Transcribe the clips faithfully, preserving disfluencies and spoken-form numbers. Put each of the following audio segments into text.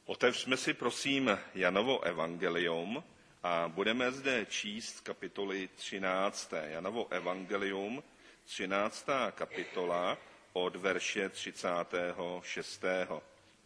Otevřme si prosím Janovo evangelium a budeme zde číst z kapitoly třinácté. Janovo evangelium, třináctá kapitola od verše třicátého šestého.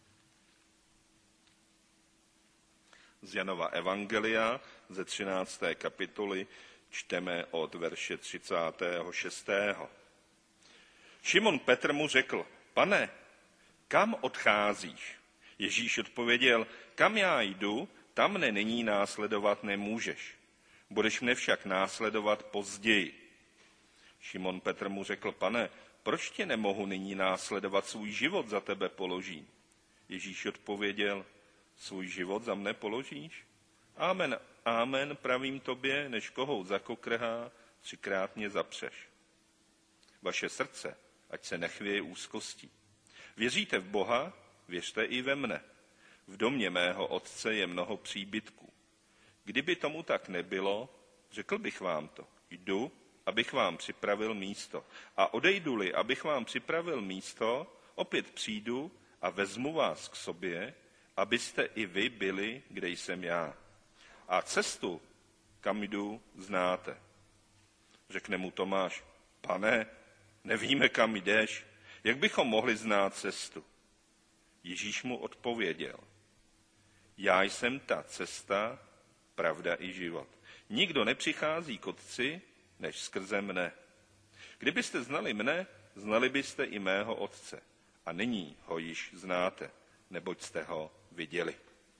Z Janova evangelia ze třinácté kapitoly čteme od verše třicátého šestého. Šimon Petr mu řekl: Pane, kam odcházíš? Ježíš odpověděl: Kam já jdu, tam mne nyní následovat nemůžeš. Budeš mne však následovat později. Šimon Petr mu řekl: Pane, proč tě nemohu nyní následovat, svůj život za tebe položím? Ježíš odpověděl: Svůj život za mne položíš? Amen, amen, pravím tobě, než kohout zakokrhá, třikrát mě zapřeš. Vaše srdce, ať se nechvěje úzkostí. Věříte v Boha, věřte i ve mne. V domě mého otce je mnoho příbytků. Kdyby tomu tak nebylo, řekl bych vám to. Jdu, abych vám připravil místo. A odejdu-li, abych vám připravil místo, opět přijdu a vezmu vás k sobě, abyste i vy byli, kde jsem já. A cestu, kam jdu, znáte. Řekne mu Tomáš: Pane, nevíme, kam jdeš, jak bychom mohli znát cestu? Ježíš mu odpověděl: Já jsem ta cesta, pravda i život. Nikdo nepřichází k Otci, než skrze mne. Kdybyste znali mne, znali byste i mého Otce. A nyní ho již znáte, neboť jste ho viděli.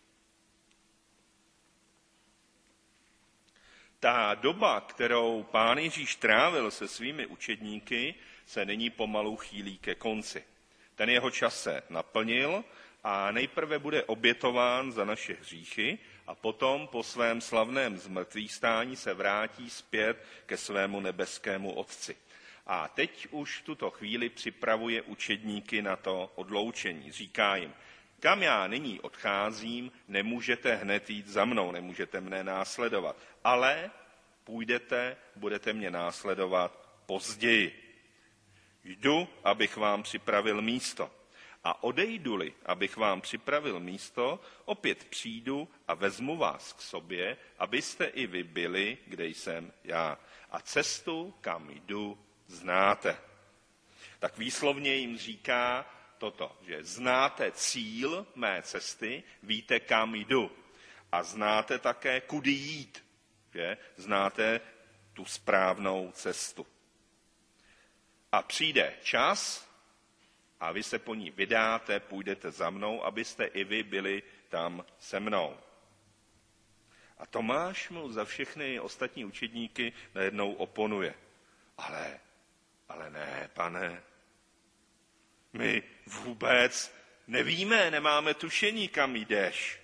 Ta doba, kterou Pán Ježíš trávil se svými učedníky, se nyní pomalu chýlí ke konci. Ten jeho čas se naplnil a nejprve bude obětován za naše hříchy a potom po svém slavném zmrtvýchvstání se vrátí zpět ke svému nebeskému Otci. A teď už v tuto chvíli připravuje učedníky na to odloučení. Říká jim: Kam já nyní odcházím, nemůžete hned jít za mnou, nemůžete mne následovat, ale půjdete, budete mě následovat později. Jdu, abych vám připravil místo. A odejdu-li, abych vám připravil místo, opět přijdu a vezmu vás k sobě, abyste i vy byli, kde jsem já. A cestu, kam jdu, znáte. Tak výslovně jim říká toto, že znáte cíl mé cesty, víte, kam jdu. A znáte také, kudy jít. Že? Znáte tu správnou cestu. A přijde čas a vy se po ní vydáte, půjdete za mnou, abyste i vy byli tam se mnou. A Tomáš mu za všechny ostatní učedníky najednou oponuje. Ale, ale ne, Pane, my vůbec nevíme, nemáme tušení, kam jdeš.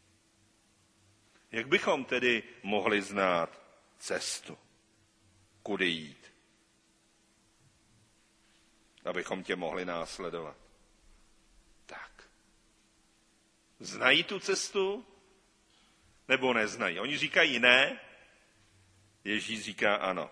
Jak bychom tedy mohli znát cestu, kudy jít? Abychom tě mohli následovat. Tak. Znají tu cestu? Nebo neznají? Oni říkají ne, Ježíš říká ano.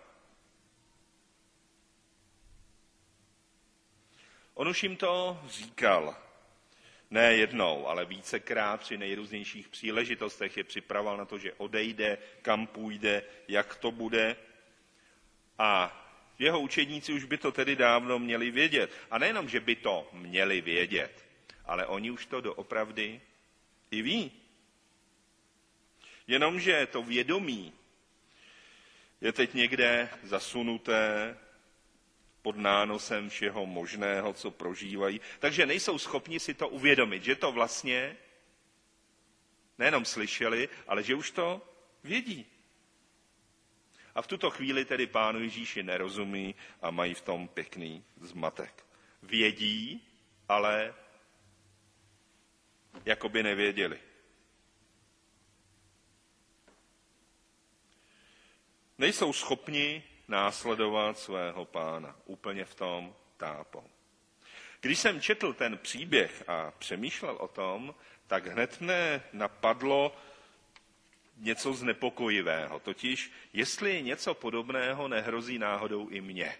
On už jim to říkal. Ne jednou, ale vícekrát při nejrůznějších příležitostech je připravoval na to, že odejde, kam půjde, jak to bude. A jeho učedníci už by to tedy dávno měli vědět. A nejenom, že by to měli vědět, ale oni už to doopravdy i ví. Jenomže to vědomí je teď někde zasunuté pod nánosem všeho možného, co prožívají. Takže nejsou schopni si to uvědomit, že to vlastně nejenom slyšeli, ale že už to vědí. A v tuto chvíli tedy Pánu Ježíši nerozumí a mají v tom pěkný zmatek. Vědí, ale jako by nevěděli. Nejsou schopni následovat svého Pána. Úplně v tom tápou. Když jsem četl ten příběh a přemýšlel o tom, tak hned mne napadlo něco znepokojivého. Totiž, jestli něco podobného nehrozí náhodou i mně.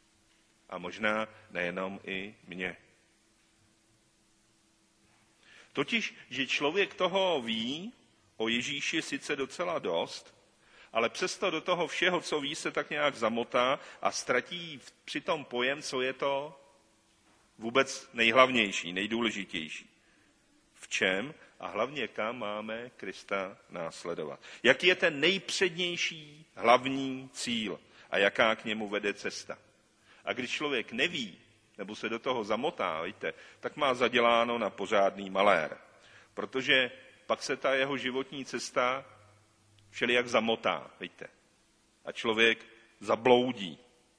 A možná nejenom i mně. Totiž, že člověk toho ví o Ježíši sice docela dost, ale přesto do toho všeho, co ví, se tak nějak zamotá a ztratí přitom pojem, co je to vůbec nejhlavnější, nejdůležitější. V čem a hlavně kam máme Krista následovat. Jaký je ten nejpřednější hlavní cíl a jaká k němu vede cesta. A když člověk neví, nebo se do toho zamotá, víte, tak má zaděláno na pořádný malér. Protože pak se ta jeho životní cesta všelijak zamotá, víte. A člověk zabloudí.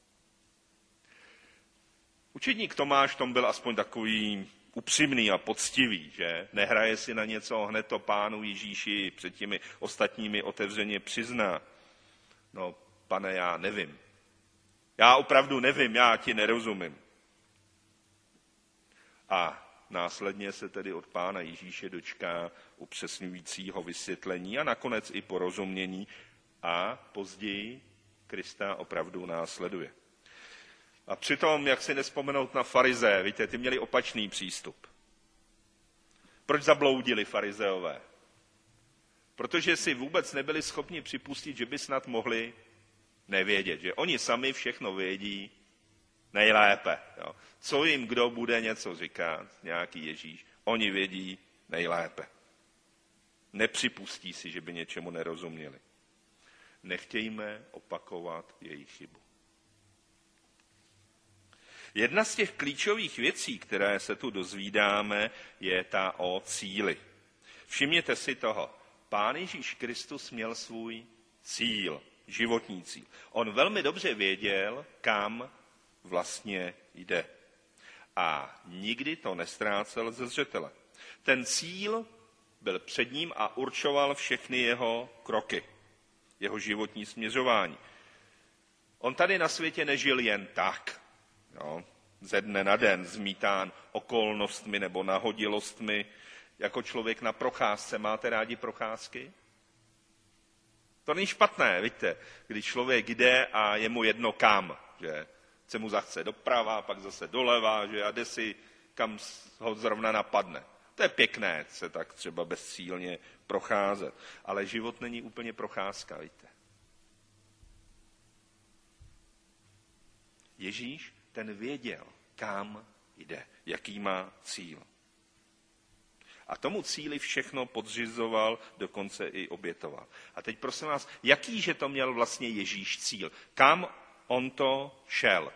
Učedník Tomáš v tom byl aspoň takový upřímný a poctivý, že nehraje si na něco, hned to Pánu Ježíši před těmi ostatními otevřeně přizná. No, pane, já nevím. Já opravdu nevím, já ti nerozumím. A následně se tedy od Pána Ježíše dočká upřesňujícího vysvětlení a nakonec i porozumění a později Krista opravdu následuje. A přitom, jak si nespomenout na farizé, víte, ty měli opačný přístup. Proč zabloudili farizeové? Protože si vůbec nebyli schopni připustit, že by snad mohli nevědět, že oni sami všechno vědí nejlépe. Jo. Co jim kdo bude něco říkat, nějaký Ježíš, oni vědí nejlépe. Nepřipustí si, že by něčemu nerozuměli. Nechtějme opakovat jejich chybu. Jedna z těch klíčových věcí, které se tu dozvídáme, je ta o cíli. Všimněte si toho. Pán Ježíš Kristus měl svůj cíl, životní cíl. On velmi dobře věděl, kam vlastně jde. A nikdy to nestrácel ze zřetele. Ten cíl byl před ním a určoval všechny jeho kroky, jeho životní směřování. On tady na světě nežil jen tak, jo, ze dne na den, zmítán okolnostmi nebo nahodilostmi, jako člověk na procházce. Máte rádi procházky? To není špatné, víte, když člověk jde a je mu jedno kam, že se mu zachce doprava, pak zase doleva, že a jde si, kam ho zrovna napadne. To je pěkné, se tak třeba bezcílně procházet. Ale život není úplně procházka, víte. Ježíš ten věděl, kam jde, jaký má cíl. A tomu cíli všechno podřizoval, dokonce i obětoval. A teď prosím vás, jakýže to měl vlastně Ježíš cíl? Kam on to šel?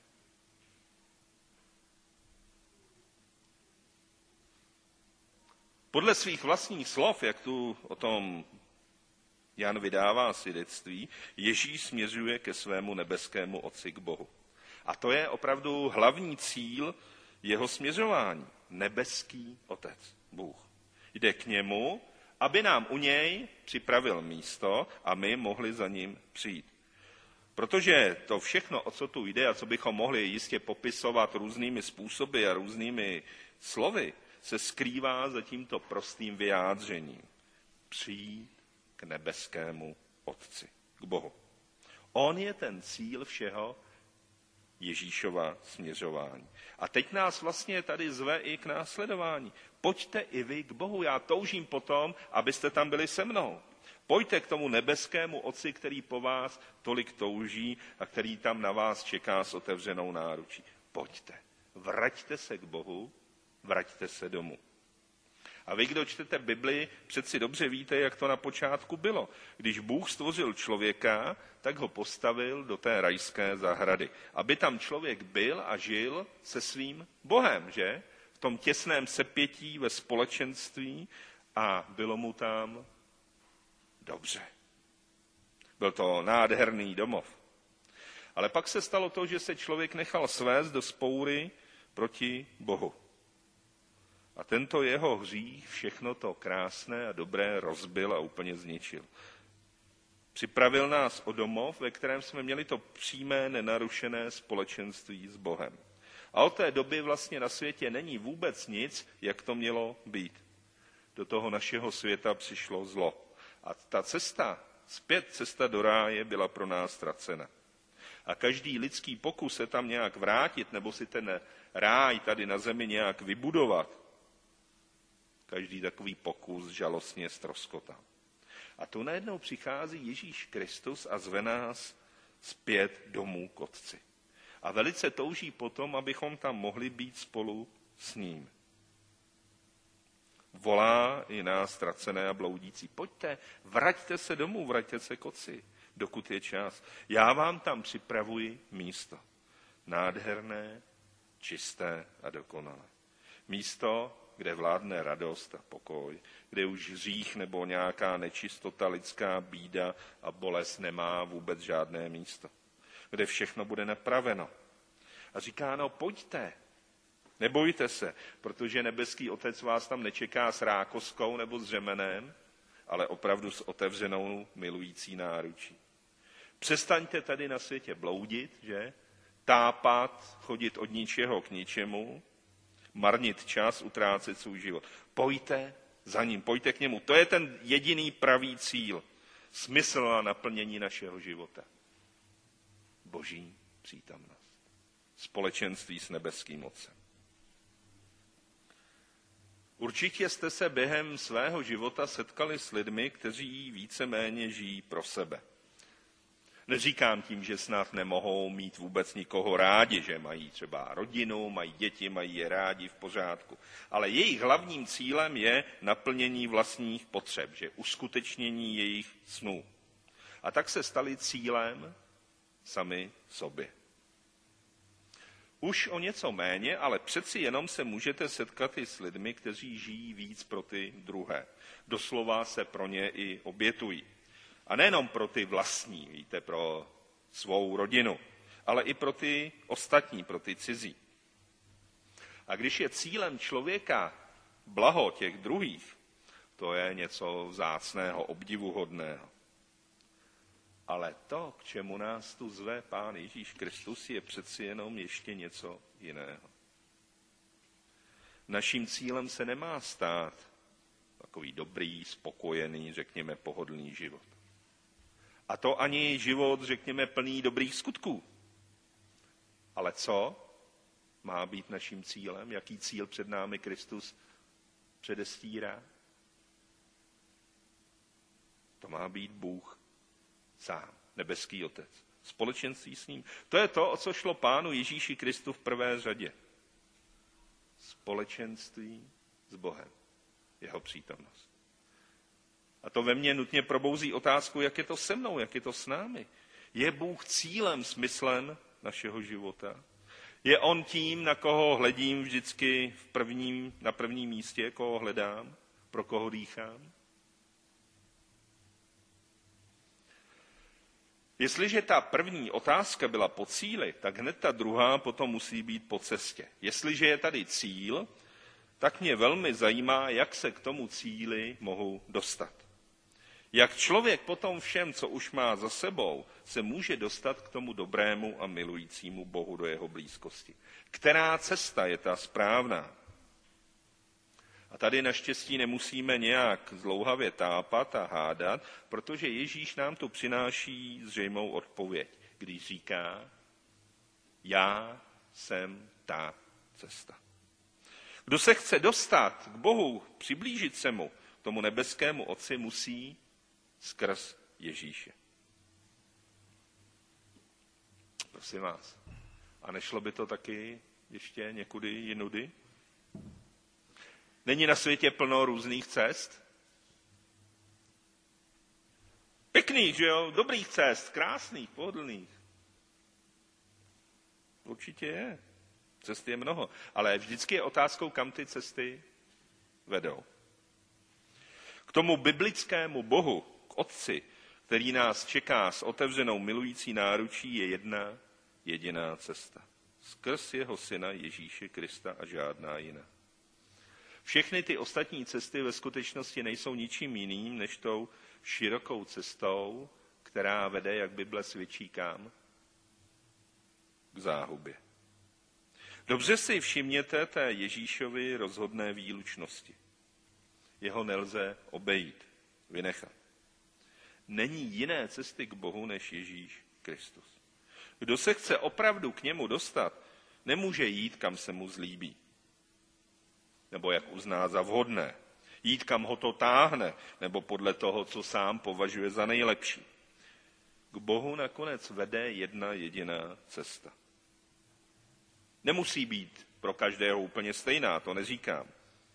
Podle svých vlastních slov, jak tu o tom Jan vydává svědectví, Ježíš směřuje ke svému nebeskému Otci, k Bohu. A to je opravdu hlavní cíl jeho směřování. Nebeský Otec, Bůh. Jde k němu, aby nám u něj připravil místo a my mohli za ním přijít. Protože to všechno, o co tu jde a co bychom mohli jistě popisovat různými způsoby a různými slovy, se skrývá za tímto prostým vyjádřením. Přijít k nebeskému Otci, k Bohu. On je ten cíl všeho Ježíšova směřování. A teď nás vlastně tady zve i k následování. Pojďte i vy k Bohu. Já toužím potom, abyste tam byli se mnou. Pojďte k tomu nebeskému Otci, který po vás tolik touží a který tam na vás čeká s otevřenou náručí. Pojďte. Vraťte se k Bohu, vraťte se domů. A vy, kdo čtete Bibli, přeci dobře víte, jak to na počátku bylo. Když Bůh stvořil člověka, tak ho postavil do té rajské zahrady. Aby tam člověk byl a žil se svým Bohem, že? V tom těsném sepětí ve společenství a bylo mu tam dobře. Byl to nádherný domov. Ale pak se stalo to, že se člověk nechal svést do vzpoury proti Bohu. A tento jeho hřích všechno to krásné a dobré rozbil a úplně zničil. Připravil nás o domov, ve kterém jsme měli to přímé, nenarušené společenství s Bohem. A od té doby vlastně na světě není vůbec nic, jak to mělo být. Do toho našeho světa přišlo zlo. A ta cesta, zpět cesta do ráje, byla pro nás ztracena. A každý lidský pokus se tam nějak vrátit, nebo si ten ráj tady na zemi nějak vybudovat, každý takový pokus žalostně ztroskotá. A tu najednou přichází Ježíš Kristus a zve nás zpět domů k Otci. A velice touží potom, abychom tam mohli být spolu s ním. Volá i nás ztracené a bloudící. Pojďte, vraťte se domů, vraťte se k Otci, dokud je čas. Já vám tam připravuji místo. Nádherné, čisté a dokonalé. Místo, kde vládne radost a pokoj, kde už hřích nebo nějaká nečistota, lidská bída a bolest nemá vůbec žádné místo. Kde všechno bude napraveno. A říká, no pojďte, nebojte se, protože nebeský Otec vás tam nečeká s rákoskou nebo s řemenem, ale opravdu s otevřenou milující náručí. Přestaňte tady na světě bloudit, že? Tápat, chodit od ničeho k ničemu, marnit čas, utrácet svůj život. Pojďte za ním, pojďte k němu. To je ten jediný pravý cíl, smysl a naplnění našeho života. Boží přítomnost. Společenství s nebeským Otcem. Určitě jste se během svého života setkali s lidmi, kteří víceméně žijí pro sebe. Neříkám tím, že snad nemohou mít vůbec nikoho rádi, že mají třeba rodinu, mají děti, mají je rádi v pořádku. Ale jejich hlavním cílem je naplnění vlastních potřeb, že uskutečnění jejich snů. A tak se stali cílem sami sobě. Už o něco méně, ale přeci jenom se můžete setkat i s lidmi, kteří žijí víc pro ty druhé. Doslova se pro ně i obětují. A nejenom pro ty vlastní, víte, pro svou rodinu, ale i pro ty ostatní, pro ty cizí. A když je cílem člověka blaho těch druhých, to je něco vzácného, obdivuhodného. Ale to, k čemu nás tu zve Pán Ježíš Kristus, je přeci jenom ještě něco jiného. Naším cílem se nemá stát takový dobrý, spokojený, řekněme, pohodlný život. A to ani život, řekněme, plný dobrých skutků. Ale co má být naším cílem? Jaký cíl před námi Kristus předestírá? To má být Bůh sám, nebeský Otec. Společenství s ním. To je to, o co šlo Pánu Ježíši Kristu v prvé řadě. Společenství s Bohem. Jeho přítomnost. A to ve mně nutně probouzí otázku, jak je to se mnou, jak je to s námi. Je Bůh cílem, smyslem našeho života? Je on tím, na koho hledím vždycky v prvním, na prvním místě, koho hledám, pro koho dýchám? Jestliže ta první otázka byla po cíli, tak hned ta druhá potom musí být po cestě. Jestliže je tady cíl, tak mě velmi zajímá, jak se k tomu cíli mohu dostat. Jak člověk potom všem, co už má za sebou, se může dostat k tomu dobrému a milujícímu Bohu do jeho blízkosti. Která cesta je ta správná? A tady naštěstí nemusíme nějak zdlouhavě tápat a hádat, protože Ježíš nám tu přináší zřejmou odpověď, když říká, já jsem ta cesta. Kdo se chce dostat k Bohu, přiblížit se mu, tomu nebeskému Otci, musí skrz Ježíše. Prosím vás. A nešlo by to taky ještě někudy jinudy? Není na světě plno různých cest? Pěkných, že jo? Dobrých cest, krásných, pohodlných. Určitě je. Cest je mnoho. Ale vždycky je otázkou, kam ty cesty vedou. K tomu biblickému Bohu, k Otci, který nás čeká s otevřenou milující náručí, je jedna jediná cesta. Skrz jeho syna Ježíše Krista a žádná jiná. Všechny ty ostatní cesty ve skutečnosti nejsou ničím jiným, než tou širokou cestou, která vede, jak Bible svědčí, kam? K záhubě. Dobře si všimněte té Ježíšovy rozhodné výlučnosti. Jeho nelze obejít, vynechat. Není jiné cesty k Bohu než Ježíš Kristus. Kdo se chce opravdu k němu dostat, nemůže jít, kam se mu zlíbí. Nebo jak uzná za vhodné. Jít, kam ho to táhne, nebo podle toho, co sám považuje za nejlepší. K Bohu nakonec vede jedna jediná cesta. Nemusí být pro každého úplně stejná, to neříkám.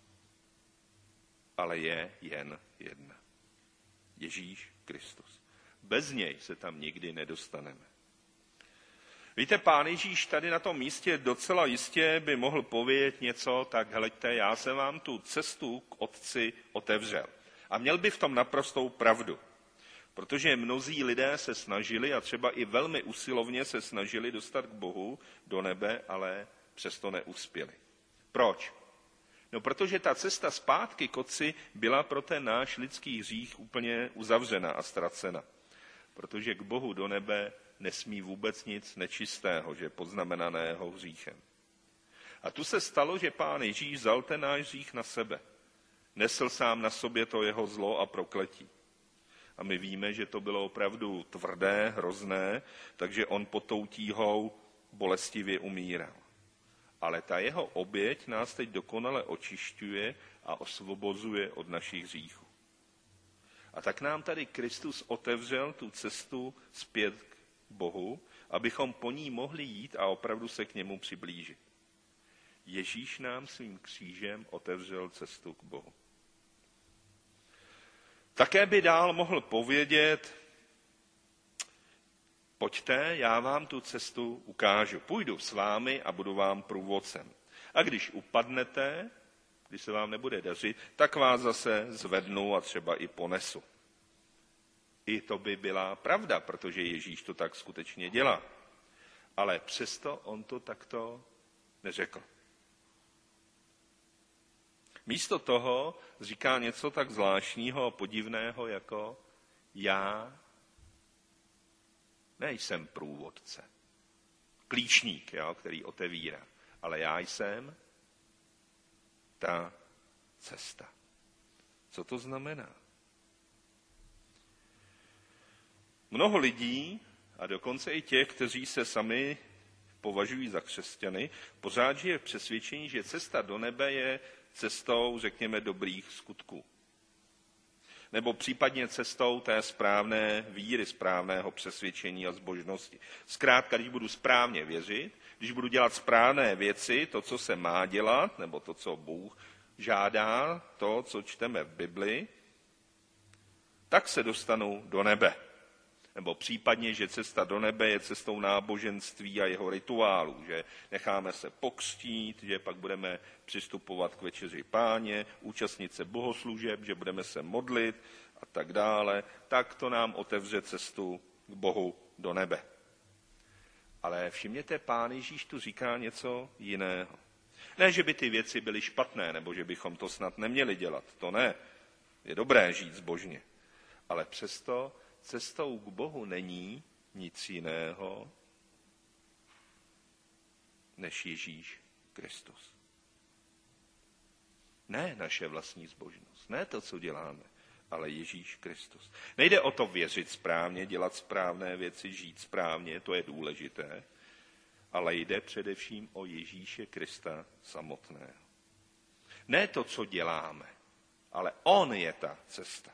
Ale je jen jedna. Ježíš Kristus. Bez něj se tam nikdy nedostaneme. Víte, Pán Ježíš tady na tom místě docela jistě by mohl povědět něco, tak hleďte, já jsem vám tu cestu k Otci otevřel. A měl by v tom naprostou pravdu. Protože mnozí lidé se snažili, a třeba i velmi usilovně se snažili dostat k Bohu do nebe, ale přesto neuspěli. Proč? No, protože ta cesta zpátky k Otci byla pro ten náš lidský hřích úplně uzavřena a ztracena. Protože k Bohu do nebe nesmí vůbec nic nečistého, že poznamenaného hříchem. A tu se stalo, že Pán Ježíš vzal ten náš hřích na sebe. Nesl sám na sobě to jeho zlo a prokletí. A my víme, že to bylo opravdu tvrdé, hrozné, takže on pod tou tíhou bolestivě umíral. Ale ta jeho oběť nás teď dokonale očišťuje a osvobozuje od našich hříchů. A tak nám tady Kristus otevřel tu cestu zpět k Bohu, abychom po ní mohli jít a opravdu se k němu přiblížit. Ježíš nám svým křížem otevřel cestu k Bohu. Také by dál mohl povědět, pojďte, já vám tu cestu ukážu. Půjdu s vámi a budu vám průvodcem. A když upadnete, když se vám nebude dařit, tak vás zase zvednu a třeba i ponesu. I to by byla pravda, protože Ježíš to tak skutečně dělá. Ale přesto on to takto neřekl. Místo toho říká něco tak zvláštního a podivného, jako já nejsem průvodce, klíčník, jo, který otevírá, ale já jsem ta cesta. Co to znamená? Mnoho lidí, a dokonce i těch, kteří se sami považují za křesťany, pořád žije v přesvědčení, že cesta do nebe je cestou, řekněme, dobrých skutků. Nebo případně cestou té správné víry, správného přesvědčení a zbožnosti. Zkrátka, když budu správně věřit, když budu dělat správné věci, to, co se má dělat, nebo to, co Bůh žádá, to, co čteme v Bibli, tak se dostanu do nebe. Nebo případně, že cesta do nebe je cestou náboženství a jeho rituálů, že necháme se pokřtít, že pak budeme přistupovat k večeři Páně, účastnit se bohoslužeb, že budeme se modlit a tak dále, tak to nám otevře cestu k Bohu do nebe. Ale všimněte, Pán Ježíš tu říká něco jiného. Ne, že by ty věci byly špatné, nebo že bychom to snad neměli dělat, to ne. Je dobré žít zbožně, ale přesto cestou k Bohu není nic jiného než Ježíš Kristus. Ne naše vlastní zbožnost, ne to, co děláme, ale Ježíš Kristus. Nejde o to věřit správně, dělat správné věci, žít správně, to je důležité, ale jde především o Ježíše Krista samotného. Ne to, co děláme, ale on je ta cesta.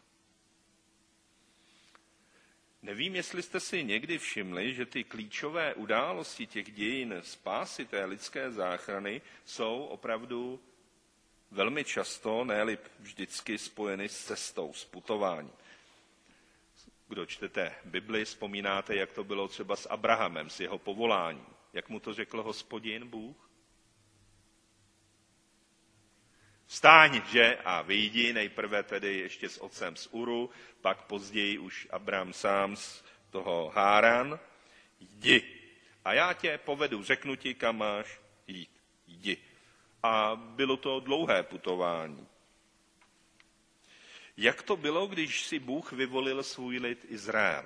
Nevím, jestli jste si někdy všimli, že ty klíčové události těch dějin spásy té lidské záchrany jsou opravdu velmi často, ne-li vždycky spojeny s cestou, s putováním. Kdo čtete Bibli, vzpomínáte, jak to bylo třeba s Abrahamem, s jeho povoláním. Jak mu to řekl Hospodin Bůh? Vstáň, že, a vyjdi, nejprve tedy ještě s otcem z Uru, pak později už Abraham sám z toho Háran. Jdi. A já tě povedu, řeknu ti, kam máš jít. Jdi. A bylo to dlouhé putování. Jak to bylo, když si Bůh vyvolil svůj lid Izrael?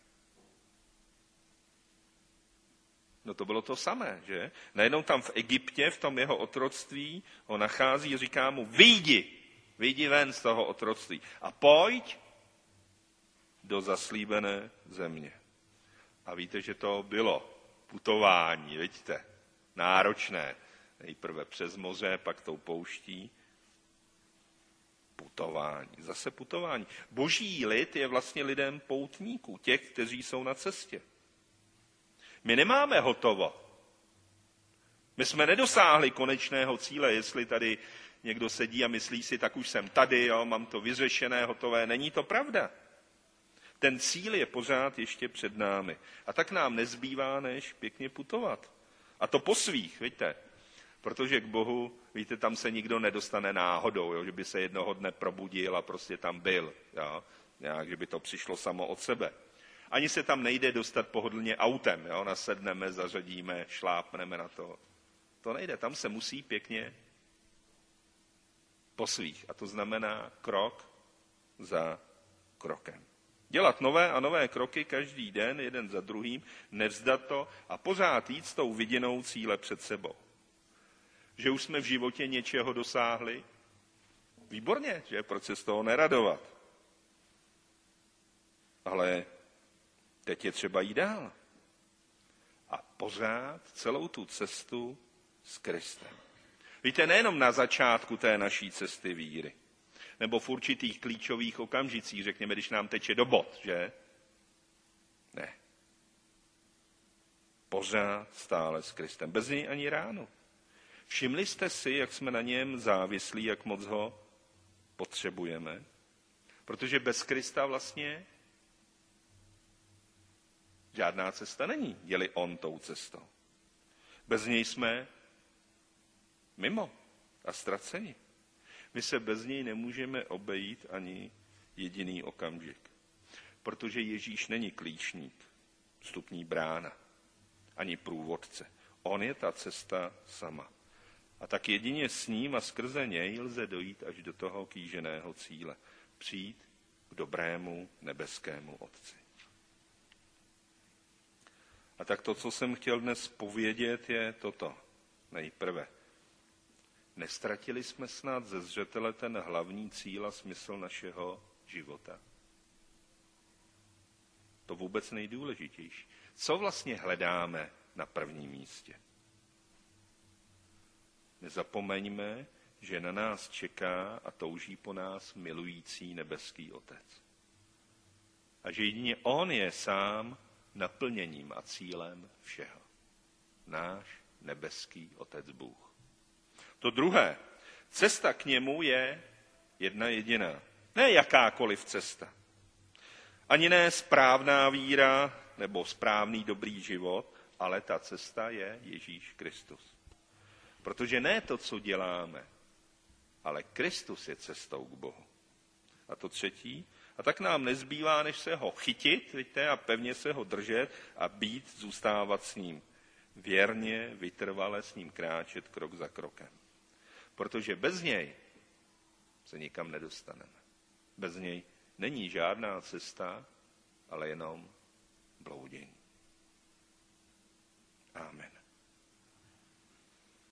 No to bylo to samé, že? Najednou tam v Egyptě, v tom jeho otroctví, ho nachází a říká mu, vyjdi, vyjdi ven z toho otroctví a pojď do zaslíbené země. A víte, že to bylo putování, vidíte, náročné. Nejprve přes moře, pak tou pouští. Putování, zase putování. Boží lid je vlastně lidem poutníků, těch, kteří jsou na cestě. My nemáme hotovo. My jsme nedosáhli konečného cíle, jestli tady někdo sedí a myslí si, tak už jsem tady, jo, mám to vyřešené, hotové. Není to pravda. Ten cíl je pořád ještě před námi. A tak nám nezbývá, než pěkně putovat. A to po svých, víte. Protože k Bohu, víte, tam se nikdo nedostane náhodou, jo, že by se jednoho dne probudil a prostě tam byl. Jo, nějak, že by to přišlo samo od sebe. Ani se tam nejde dostat pohodlně autem. Jo, nasedneme, zařadíme, šlápneme na to. To nejde, tam se musí pěkně po svých. A to znamená krok za krokem. Dělat nové a nové kroky každý den, jeden za druhým, nevzdat to a pořád jít s tou viděnou cíle před sebou. Že už jsme v životě něčeho dosáhli? Výborně, že? Proč se z toho neradovat? Ale teď je třeba jít dál. A pořád celou tu cestu s Kristem. Víte, nejenom na začátku té naší cesty víry, nebo v určitých klíčových okamžicích, řekněme, když nám teče do bod, že? Ne. Pořád stále s Kristem. Bez něj ani ráno. Všimli jste si, jak jsme na něm závislí, jak moc ho potřebujeme? Protože bez Krista vlastně žádná cesta není, je-li on tou cestou. Bez něj jsme mimo a ztraceni. My se bez něj nemůžeme obejít ani jediný okamžik. Protože Ježíš není klíčník, vstupní brána, ani průvodce. On je ta cesta sama. A tak jedině s ním a skrze něj lze dojít až do toho kýženého cíle. Přijít k dobrému nebeskému Otci. A tak to, co jsem chtěl dnes povědět, je toto. Nejprve. Nestratili jsme snad ze zřetele ten hlavní cíl a smysl našeho života. To vůbec nejdůležitější. Co vlastně hledáme na prvním místě? Nezapomeňme, že na nás čeká a touží po nás milující nebeský Otec. A že jedině on je sám naplněním a cílem všeho. Náš nebeský Otec Bůh. To druhé, cesta k němu je jedna jediná. Ne jakákoliv cesta. Ani ne správná víra nebo správný dobrý život, ale ta cesta je Ježíš Kristus. Protože ne to, co děláme, ale Kristus je cestou k Bohu. A to třetí, a tak nám nezbývá, než se ho chytit, víte, a pevně se ho držet a být, zůstávat s ním. Věrně, vytrvale s ním kráčet krok za krokem. Protože bez něj se nikam nedostaneme. Bez něj není žádná cesta, ale jenom bloudění. Amen.